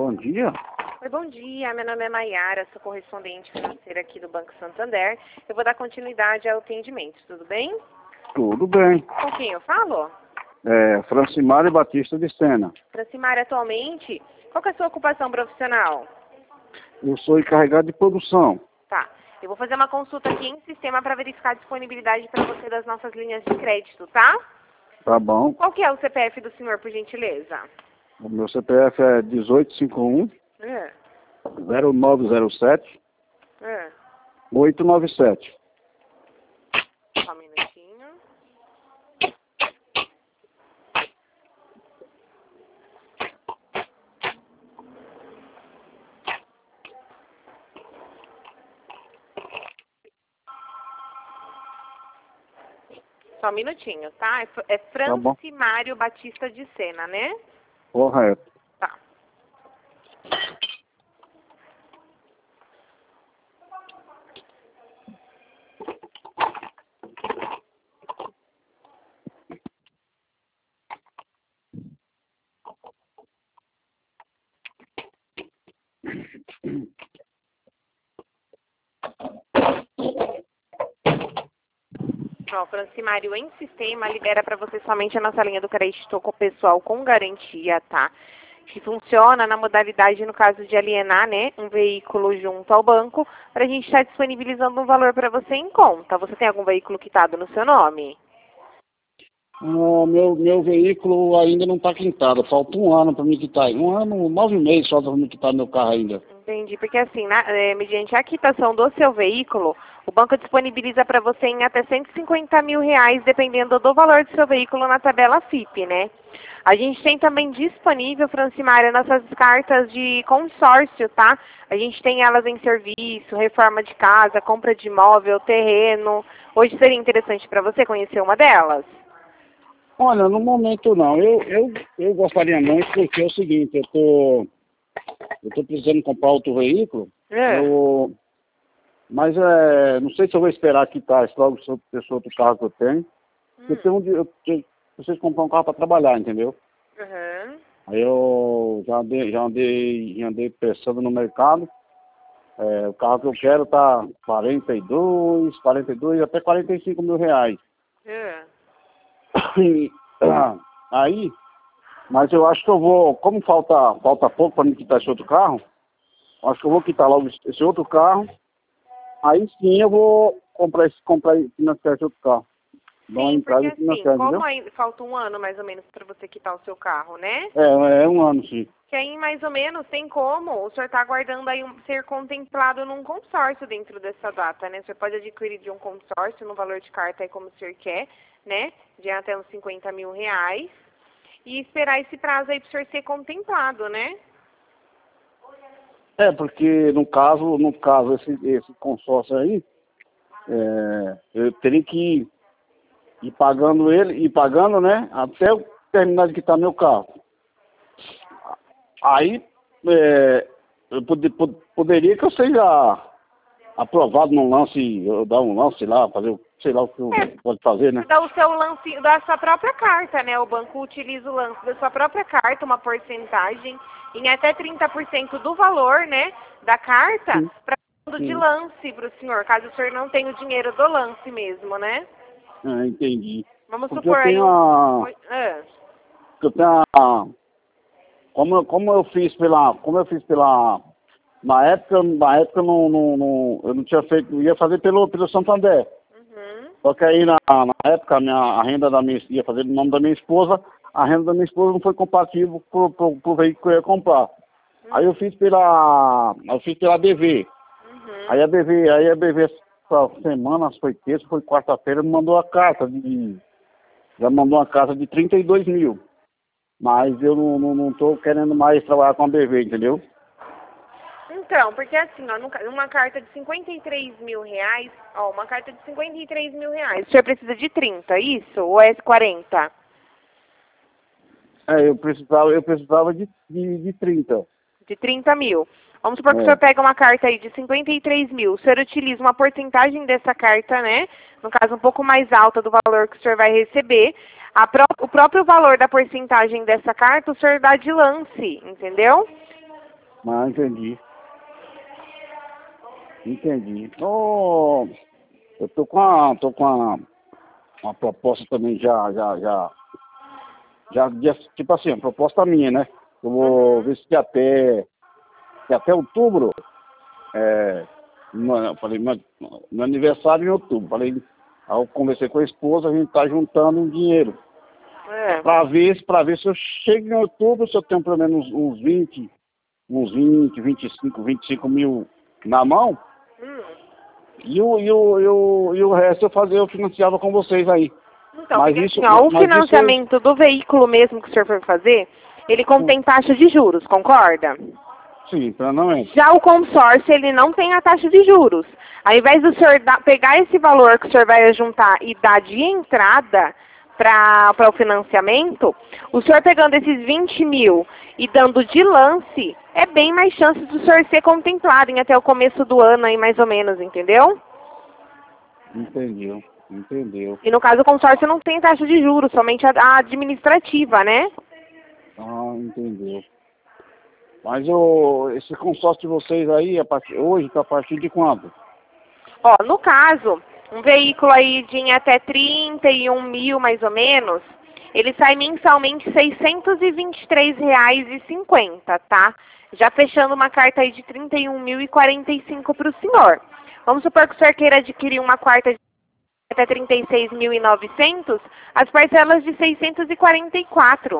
Bom dia. Oi, bom dia. Meu nome é Maiara, sou correspondente financeira aqui do Banco Santander. Eu vou dar continuidade ao atendimento, tudo bem? Tudo bem. Com quem eu falo? Francimário Batista de Sena. Francimária, atualmente, qual que é a sua ocupação profissional? Eu sou encarregado de produção. Tá. Eu vou fazer uma consulta aqui em sistema para verificar a disponibilidade para você das nossas linhas de crédito, tá? Tá bom. Qual que é o CPF do senhor, por gentileza? O meu CPF é 1851 0907 897. Só um minutinho. Só um minutinho, tá? É bom. Francimário Batista de Sena, né? Correto. Tá. Ó, Francimário em sistema libera para você somente a nossa linha do crédito com pessoal com garantia, tá? Que funciona na modalidade, no caso de alienar, né, um veículo junto ao banco, para a gente estar disponibilizando um valor para você em conta. Você tem algum veículo quitado no seu nome? Meu veículo ainda não está quintado. Falta um ano para me quitar. 1 ano, 9 meses só para me quitar meu carro ainda. Entendi, porque assim, mediante a quitação do seu veículo, o banco disponibiliza para você em até R$150 mil, dependendo do valor do seu veículo na tabela FIP, né? A gente tem também disponível, Francimária, nossas cartas de consórcio, tá? A gente tem elas em serviço, reforma de casa, compra de imóvel, terreno. Hoje seria interessante para você conhecer uma delas? Olha, no momento não. Eu gostaria muito porque é o seguinte, eu tô precisando comprar outro veículo. Mas não sei se eu vou esperar quitar logo esse outro carro que eu tenho. Eu preciso comprar um carro para trabalhar, entendeu? Aí eu já andei pensando no mercado. O carro que eu quero tá 42 até R$45 mil. Aí, mas eu acho que eu vou, como falta pouco para me quitar esse outro carro, acho que eu vou quitar logo esse outro carro. Aí sim eu vou financiar esse outro carro. Sim, porque assim, como ainda falta um ano mais ou menos para você quitar o seu carro, né? É 1 ano, sim. Que aí mais ou menos tem como o senhor está aguardando aí ser contemplado num consórcio dentro dessa data, né? O senhor pode adquirir de um consórcio no valor de carta aí como o senhor quer, né? De até uns R$50 mil. E esperar esse prazo aí para o senhor ser contemplado, né? Porque no caso esse consórcio aí, eu teria que ir pagando, né? Até eu terminar de quitar meu carro. Aí, eu poderia que eu seja aprovado num lance, eu dar um lance lá, sei lá o que eu pode fazer, né? Dá o seu lance da sua própria carta, né? O banco utiliza o lance da sua própria carta, uma porcentagem em até 30% do valor, né, da carta, para fundo de lance para o senhor, caso o senhor não tenha o dinheiro do lance mesmo, né? Entendi. Vamos Porque supor aí como eu fiz na época eu não tinha feito, eu ia fazer pelo Santander. Só que aí na época a renda ia fazer no nome da minha esposa, a renda da minha esposa não foi compatível pro veículo que eu ia comprar. Aí eu fiz pela BV. Aí a BV essa semana, foi terça, foi quarta-feira, me mandou já mandou uma carta de 32 mil. Mas eu não tô querendo mais trabalhar com a BV, entendeu? Então, porque assim, ó, uma carta de R$53 mil, uma carta de R$53 mil, o senhor precisa de 30, isso? Ou é 40? Eu precisava de 30. De 30 mil. Vamos supor que o senhor pega uma carta aí de 53 mil, o senhor utiliza uma porcentagem dessa carta, né? No caso, um pouco mais alta do valor que o senhor vai receber. O próprio valor da porcentagem dessa carta, o senhor dá de lance, entendeu? Ah, entendi. Entendi. Oh, eu tô com uma proposta também tipo assim, a proposta minha, né? Eu vou ver se até outubro, eu falei, meu aniversário é em outubro. Falei, aí eu conversei com a esposa, a gente tá juntando um dinheiro. É. Pra ver se eu chego em outubro, se eu tenho pelo menos uns 20, 25 mil na mão. E o resto eu financiava com vocês aí. Então, porque assim, ó, o financiamento do veículo mesmo que o senhor for fazer, ele contém taxa de juros, concorda? Sim, plenamente. Já o consórcio, ele não tem a taxa de juros. Ao invés do senhor pegar esse valor que o senhor vai juntar e dar de entrada para o financiamento, o senhor pegando esses 20 mil e dando de lance, é bem mais chance do senhor ser contemplado em até o começo do ano aí, mais ou menos, entendeu? Entendeu. E no caso o consórcio não tem taxa de juros, somente a administrativa, né? Ah, entendeu. Mas esse consórcio de vocês aí, hoje, tá a partir de quanto? Ó, no caso, um veículo aí de em até 31 mil, mais ou menos, ele sai mensalmente R$ 623,50, tá? Já fechando uma carta aí de 31.045 para o senhor. Vamos supor que o senhor queira adquirir uma quarta de até 36.900, as parcelas de 644.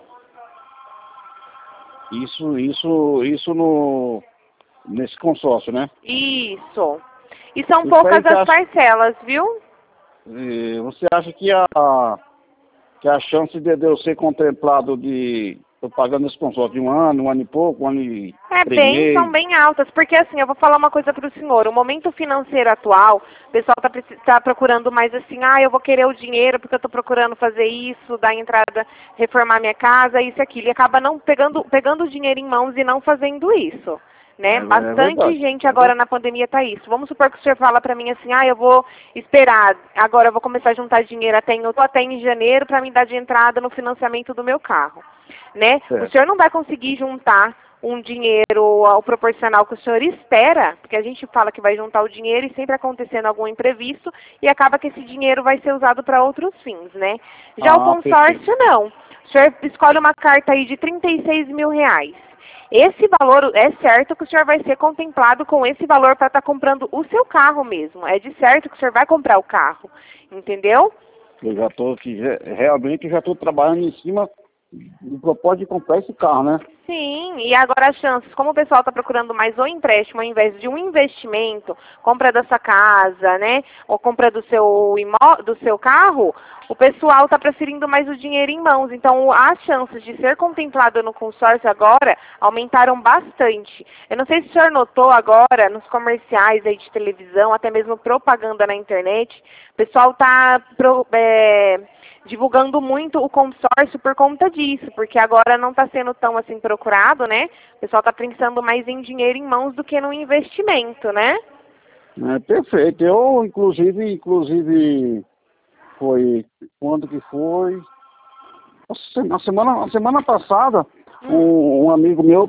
Isso nesse consórcio, né? Isso. E são poucas as parcelas, viu? Você acha que a chance de eu ser contemplado tô pagando esse consórcio de um ano e pouco, 1 ano e 3 meses? São bem altas, porque assim, eu vou falar uma coisa para o senhor, o momento financeiro atual, o pessoal tá procurando mais assim, eu vou querer o dinheiro porque eu estou procurando fazer isso, dar entrada, reformar minha casa, isso e aquilo, e acaba não pegando o dinheiro em mãos e não fazendo isso. Né? Bastante gente agora na pandemia tá isso. Vamos supor que o senhor fala para mim assim, eu vou esperar, agora eu vou começar a juntar dinheiro até em janeiro para me dar de entrada no financiamento do meu carro, né? O senhor não vai conseguir juntar um dinheiro ao proporcional que o senhor espera, porque a gente fala que vai juntar o dinheiro e sempre acontecendo algum imprevisto e acaba que esse dinheiro vai ser usado para outros fins, né? Já o consórcio não. O senhor escolhe uma carta aí de R$ 36 mil. Esse valor, é certo que o senhor vai ser contemplado com esse valor para estar comprando o seu carro mesmo. É de certo que o senhor vai comprar o carro, entendeu? Eu já estou realmente trabalhando em cima do propósito de comprar esse carro, né? Sim, e agora as chances, como o pessoal está procurando mais o empréstimo ao invés de um investimento, compra da sua casa, né, ou compra do seu carro, o pessoal está preferindo mais o dinheiro em mãos. Então, as chances de ser contemplado no consórcio agora aumentaram bastante. Eu não sei se o senhor notou agora, nos comerciais aí de televisão, até mesmo propaganda na internet, o pessoal está divulgando muito o consórcio por conta disso, porque agora não está sendo tão assim procurado, né? O pessoal está pensando mais em dinheiro em mãos do que no investimento, né? Perfeito. Eu, inclusive, foi, quando que foi? Na semana passada, um amigo meu,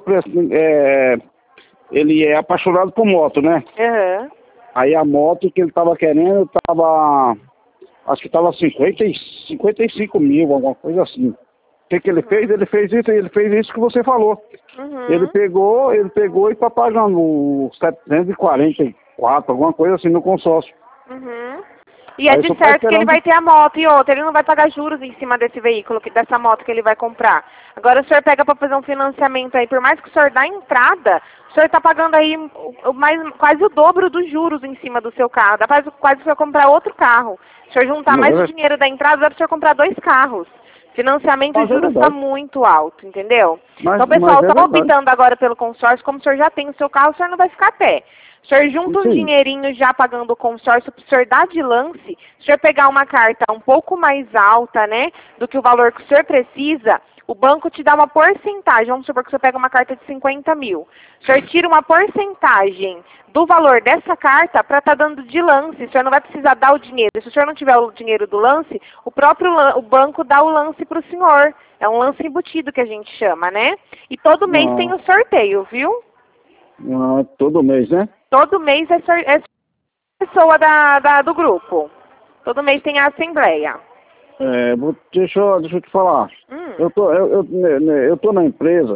ele é apaixonado por moto, né? Uhum. Aí a moto que ele estava querendo, acho que estava 55 mil, alguma coisa assim. O que ele fez? Ele fez isso que você falou. Uhum. Ele pegou e está pagando 744, alguma coisa assim, no consórcio. Uhum. E é de certo que ele vai ter a moto e outra, ele não vai pagar juros em cima desse veículo, dessa moto que ele vai comprar. Agora o senhor pega para fazer um financiamento aí, por mais que o senhor dá entrada, o senhor está pagando aí quase o dobro dos juros em cima do seu carro. Dá quase o senhor comprar outro carro. Se o senhor juntar mais o dinheiro da entrada, dá para o senhor comprar 2 carros. Financiamento e juros está muito alto, entendeu? Então o pessoal está optando agora pelo consórcio, como o senhor já tem o seu carro, o senhor não vai ficar a pé. O senhor junta um dinheirinho já pagando o consórcio para o senhor dar de lance, se o senhor pegar uma carta um pouco mais alta, né, do que o valor que o senhor precisa, o banco te dá uma porcentagem. Vamos supor que você pega uma carta de 50 mil. O senhor tira uma porcentagem do valor dessa carta para estar dando de lance. O senhor não vai precisar dar o dinheiro. Se o senhor não tiver o dinheiro do lance, o banco dá o lance para o senhor. É um lance embutido que a gente chama, né? E todo mês tem o sorteio, viu? Todo mês, né? Todo mês é pessoa do grupo. Todo mês tem a assembleia. Deixa eu te falar. Eu tô na empresa.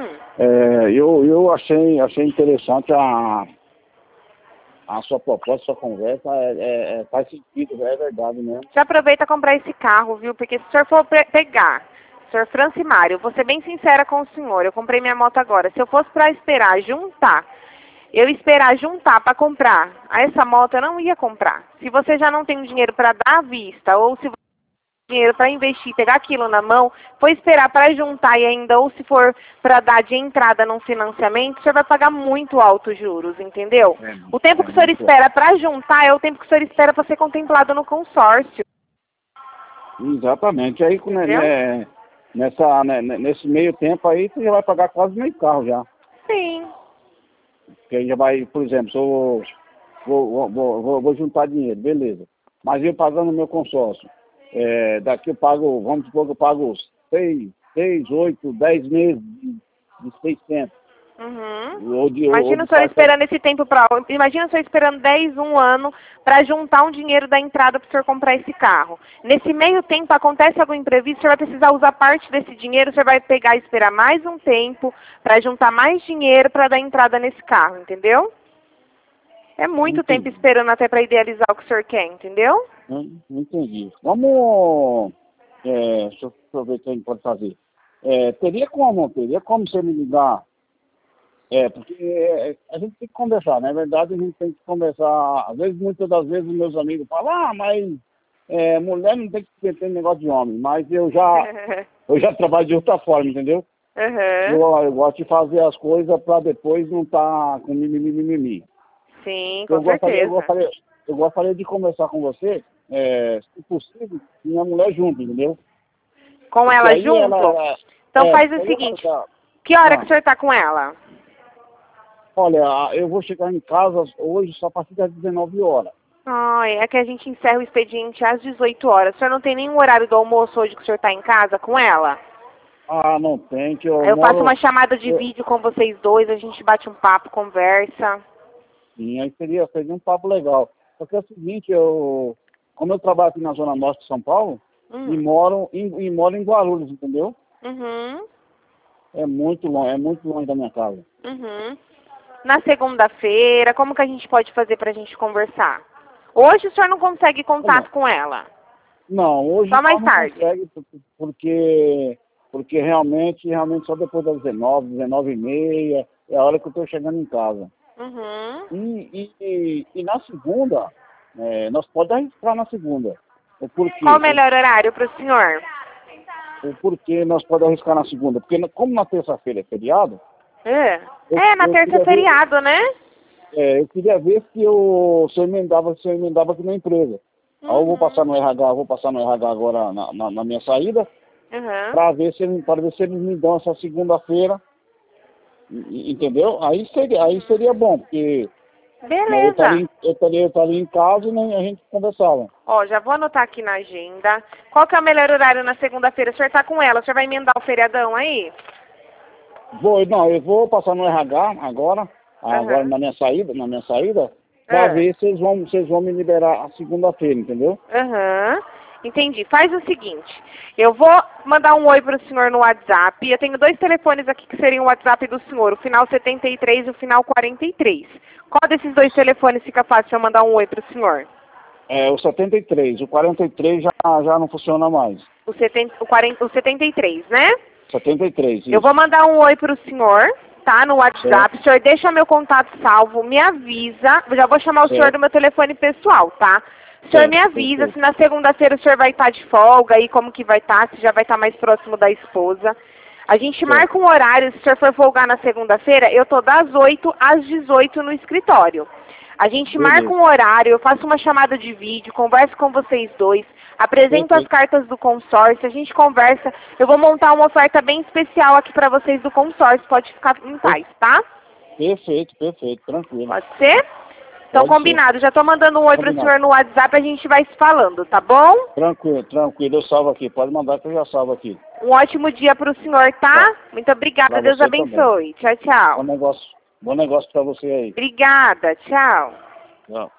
Eu achei interessante a sua proposta, a sua conversa. Faz sentido, é verdade mesmo. Já aproveita comprar esse carro, viu? Porque se o senhor for pegar, senhor Francimário, eu vou ser bem sincera com o senhor. Eu comprei minha moto agora. Se eu fosse para esperar juntar para comprar essa moto, eu não ia comprar. Se você já não tem um dinheiro para dar à vista, ou se você tem dinheiro para investir, pegar aquilo na mão, for esperar para juntar e ainda, ou se for para dar de entrada num financiamento, o senhor vai pagar muito altos juros, entendeu? O tempo que o senhor espera para juntar é o tempo que o senhor espera para ser contemplado no consórcio. Exatamente. Aí, nesse meio tempo aí, você já vai pagar quase meio carro já. Sim. Porque aí já vai, por exemplo, se eu vou juntar dinheiro, beleza. Mas eu pagando o meu consórcio, daqui eu pago, vamos supor que eu pago 6, 8, 10 meses de 600. Imagina o senhor esperando esse tempo Imagina o senhor esperando 1 ano para juntar um dinheiro da entrada para o senhor comprar esse carro. Nesse meio tempo, acontece algum imprevisto, o senhor vai precisar usar parte desse dinheiro, o senhor vai pegar e esperar mais um tempo para juntar mais dinheiro para dar entrada nesse carro, entendeu? É muito tempo esperando até para idealizar o que o senhor quer, entendeu? Entendi. Vamos... deixa eu ver o que a gente pode fazer. Teria como você me ligar? Porque a gente tem que conversar, na verdade a gente tem que conversar. Às vezes, muitas das vezes, os meus amigos falam, mas mulher não tem que ter negócio de homem, mas eu já trabalho de outra forma, entendeu? Eu gosto de fazer as coisas para depois não estar com mimimi. Sim, com certeza. Eu gostaria de conversar com você, se possível, com minha mulher junto, entendeu? Com ela junto? Então faz o seguinte, que hora que o senhor está com ela? Olha, eu vou chegar em casa hoje só a partir das 19 horas. É que a gente encerra o expediente às 18 horas. O senhor não tem nenhum horário do almoço hoje que o senhor está em casa com ela? Não tem, que eu faço uma chamada de vídeo com vocês dois, a gente bate um papo, conversa. Sim, aí seria um papo legal. Porque é o seguinte, como eu trabalho aqui na Zona Norte de São Paulo, e moro em Guarulhos, entendeu? É muito longe da minha casa. Na segunda-feira, como que a gente pode fazer pra gente conversar? Hoje o senhor não consegue contato com ela? Não, hoje só mais tarde. Não consegue, porque realmente só depois das 19h30, é a hora que eu estou chegando em casa. E na segunda, nós podemos arriscar na segunda. Qual o melhor horário para o senhor? O porquê nós podemos arriscar na segunda? Porque como na terça-feira é feriado... na terça é feriado, né? Eu queria ver se eu emendava aqui na empresa. Aí eu vou passar no RH agora na minha saída, para ver se eles me dão essa segunda-feira, entendeu? Aí seria bom, porque beleza. Eu estaria em casa e a gente conversava. Já vou anotar aqui na agenda. Qual que é o melhor horário na segunda-feira? O senhor está com ela, o senhor vai emendar o feriadão aí? Eu vou passar no RH agora na minha saída, para ver se eles vão me liberar a segunda-feira, entendeu? Entendi. Faz o seguinte, eu vou mandar um oi para o senhor no WhatsApp. Eu tenho 2 telefones aqui que seriam o WhatsApp do senhor, o final 73 e o final 43. Qual desses 2 telefones fica fácil eu mandar um oi para o senhor? O 73, o 43 já não funciona mais. O 73, né? 73, isso. Eu vou mandar um oi para o senhor, tá? No WhatsApp. O senhor deixa meu contato salvo, me avisa. Eu já vou chamar o senhor do meu telefone pessoal, tá? O senhor me avisa se na segunda-feira o senhor vai estar de folga e como que vai estar, se já vai estar mais próximo da esposa. A gente marca um horário, se o senhor for folgar na segunda-feira, eu tô das 8 às 18 no escritório. A gente marca um horário, eu faço uma chamada de vídeo, converso com vocês dois. Apresento as cartas do consórcio, a gente conversa. Eu vou montar uma oferta bem especial aqui para vocês do consórcio. Pode ficar em paz, tá? Perfeito, tranquilo. Pode ser? Então, Pode combinado. Já tô mandando um oi pro senhor no WhatsApp, a gente vai se falando, tá bom? Tranquilo. Eu salvo aqui. Pode mandar que eu já salvo aqui. Um ótimo dia pro senhor, tá? Muito obrigada. Pra Deus você abençoe. Tchau, tchau. Bom negócio pra você aí. Obrigada. Tchau. Tchau.